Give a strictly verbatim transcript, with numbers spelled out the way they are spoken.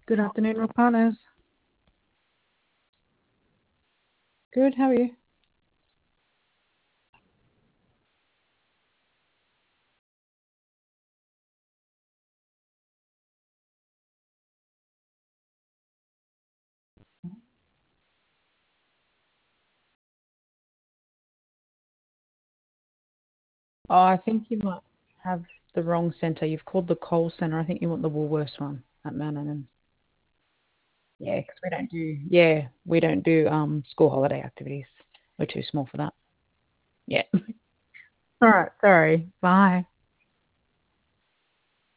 Good afternoon, Rock Partners. Good, how are you? Oh, I think you might have the wrong centre. You've called the Coles Centre. I think you want the Woolworths one at Mount Annan. Yeah, because we don't do yeah we don't do um school holiday activities. We're too small for that. Yeah. All right. Sorry. Bye.